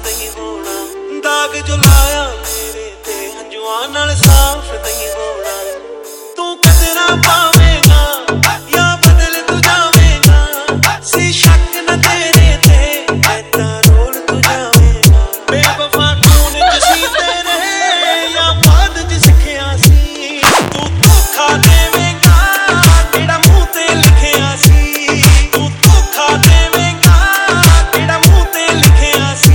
नहीं होना, दाग जो लाया मेरे ते हंजुआं नाल साफ नहीं होना। तू कदरा पावेगा या बदल तू जावेगा, सी शक न तेरे ते ऐता रोल तू जावेगा। बेवफा खून च सी तेरे या बाद च सिखिया सी, तू धोखा देवेगा जेड़ा मूंह ते लिखिया सी। तू धोखा देवेगा जेड़ा मूंह ते लिखिया सी।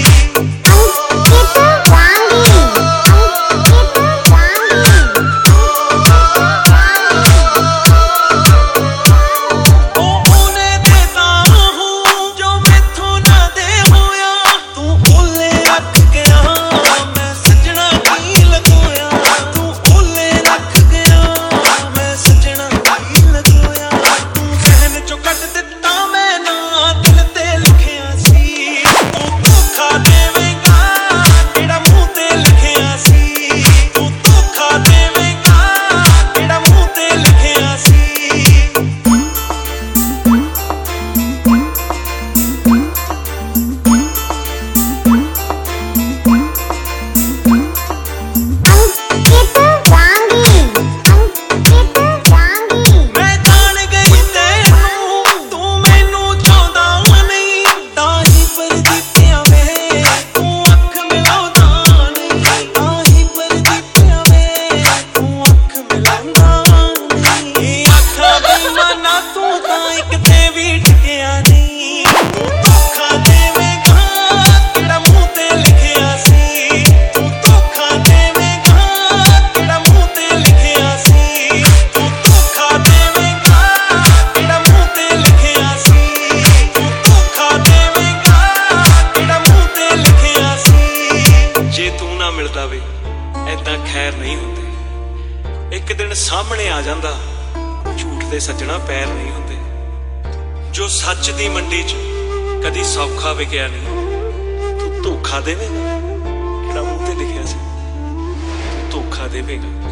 मिलता वे ऐदा खैर नहीं होंदे, एक दिन सामने आ जांदा झूठ दे सज्जणा पैर नहीं होंदे। जो सच दी मंडी च कदी सौखा विकिया नहीं, तू धोखा देवेगा जेड़ा मूंह ते लिखिया सी, तू धोखा देवेगा।